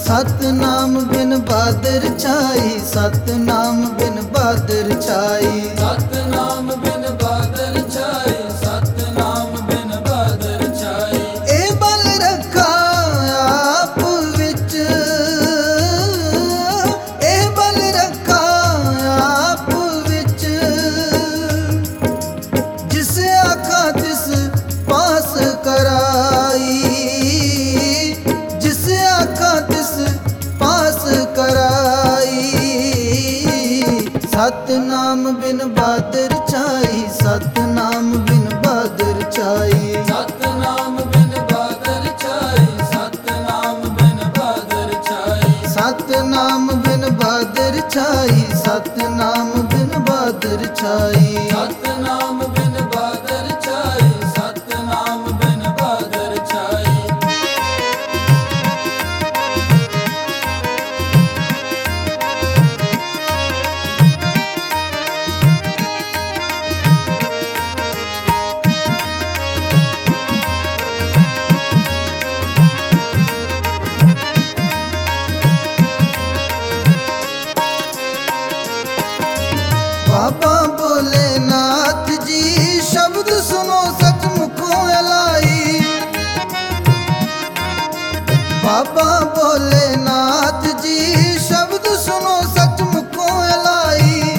सतनाम बिन बादर छाई, सतनाम बिन बादर छाई। सतनाम बिन बादर छाए, सतनाम बिन बादर छाए। ए बल रखा आप विच, ए बल रखा आप विच, जिस आखा तिस पास कराई, जिस आखा तिस पास कराई। सतनाम बिन बादर छाई, सतनाम बिन बादर छाई। सतनाम बिन बादर छाए, सतनाम बिन बादर छाए। सतनाम बिन बादर छाई, सतनाम बिन बादर छाई। सतनाम बिन बादर छाए, सतनाम बिन बादर छाए। बाबा भोलेनाथ जी शब्द सुनो सच मुखों अलाई। बाबा भोलेनाथ जी शब्द सुनो सच मुखों अलाई।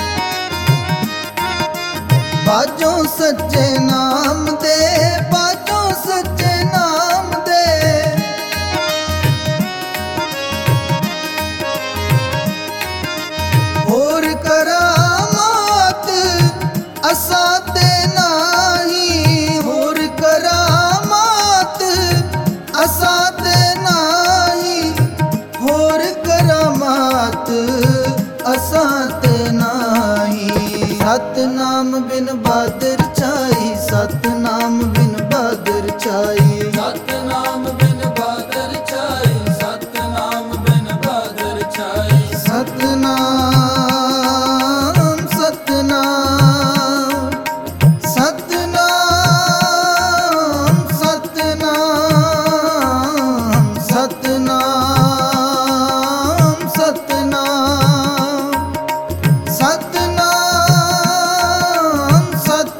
बाजों सच्चे नाम दे, बाजों सच्चे नाम दे। होर करामात असा ते नाही, होर करामात असा ते नाही, होर करामात असा ते नाही। सतनाम बिन बादर छाई, सतनाम बिन बादर छाई। सतनाम बिन बादर छाए, सतनाम बिन बादर छाए। सतनाम सतनाम सतनाम सतनाम सतनाम सतनाम सतनाम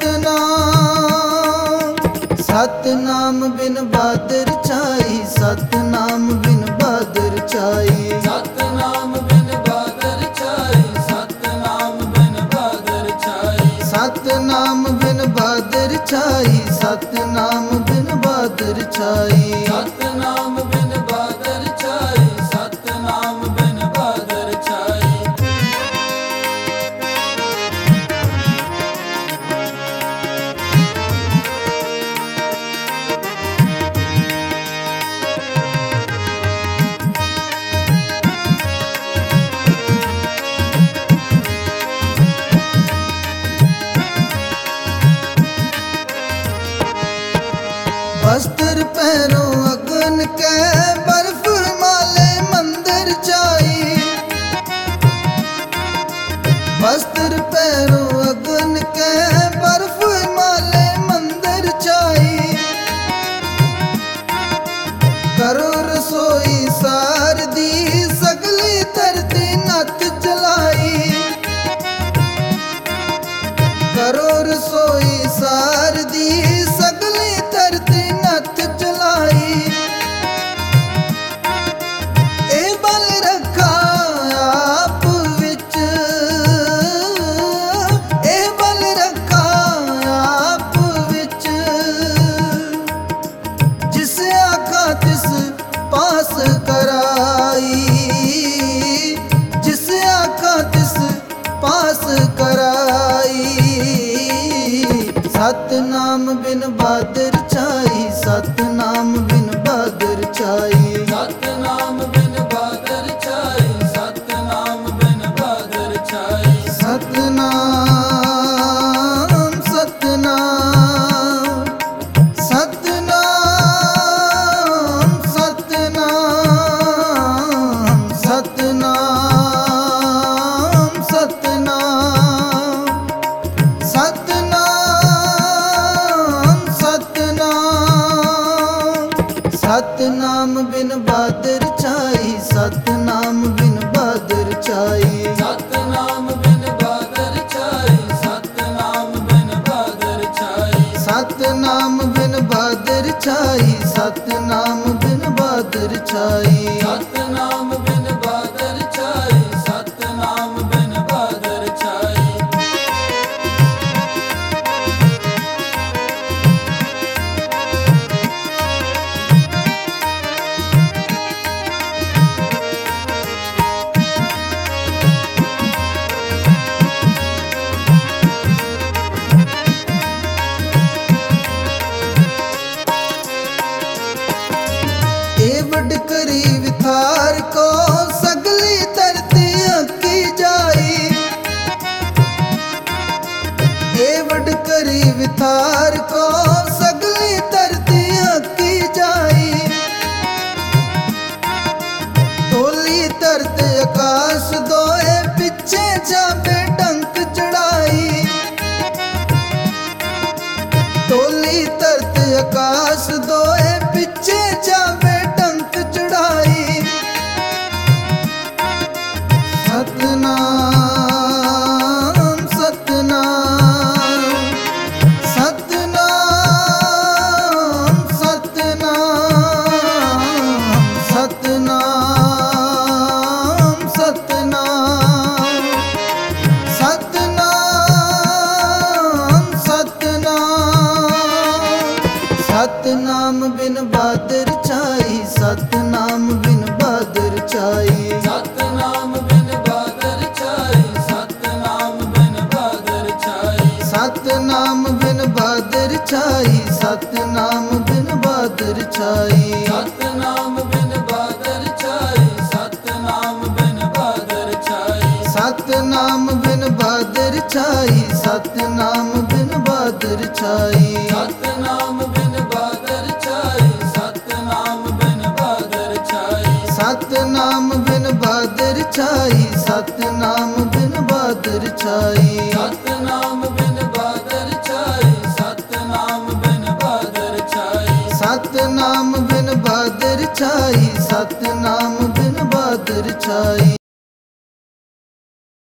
सतनाम। सतनाम बिन बादर छाई, सतनाम बिन बादर छाई। सतनाम बिन बादर छाए, सतनाम बिन बादर छाए। सतनाम बिन बादर छाई, सतनाम बिन बादर छाई। सतनाम बिन बादर छाए, सतनाम बिन बादर छाए। वस्त्र पहनो अगन के, बर्फ हिमालय मंदिर छाई। वस्त्र पहनो अगन के, बर्फ हिमालय मंदिर छाई। करो रसोई सारदी, सगली धरती नत जलाई। करो रसोई सारदी, सगली धरती नत जलाई। ए बल रखा आप विच, ए बल रखा आप विच, जिस आखा तिस पास कराई, जिस आखा तिस पास कराई। सतनाम बिन बादर छाई, सतनाम बिन बादर छाई। सतनाम बिन बादर छाए, सतनाम बिन बादर छाए। सतनाम सतनाम सतनाम सतनाम सतनाम सतनाम सतनाम सतनाम। सतनाम बिन बादर बहादुर छाई, सतनाम बिन बहादुर छाई। सतनाम बिन बहादुर छाई, सतनाम बिन बहादुर छाई। सतनाम बिन बहादुर छाई, सतनाम बिन बहादुर छाई। सतनाम बिन बहादुर छाई, सतनाम बिन बहादुर छाई। एवड करी विथार को सगली धरती अकी जाई। एवड करी विथार को सगली धरती अकी जाई। तोली तरत आकाश दोए पिछे जाबे डंक चढ़ाई। तोली तरत आकाश दोए पिछे जाबे डंक चढ़ाई। सतनाम सतनाम सतनाम सतनाम सतनाम सतनाम सतनाम सतनाम। सतनाम बिन बहादुर छाई, सतनाम बिन बहादुर छाई। सतनाम बिन बहादुर छाई, सतनाम बिन बहादुर छाई। सतनाम बिन बहादुर छाई, सतनाम बिन बहादुर छाई। सतनाम बिन बहादुर छाई, सतनाम बिन बहादुर छाई। सतनाम बिन बहादुर छाई, सतनाम बिन बहादुर छाई। सतनाम बिन बहादुर छाई, सतनाम बिन बहादुर छाई। सतनाम बिन बहादुर छाई, सतनाम बिन बहादुर छाई। सतनाम बिन बहादुर छाई, सतनाम बिन बहादुर छाई। सतनाम बिन बहादुर छाई, सतनाम बिन बहादुर छाई।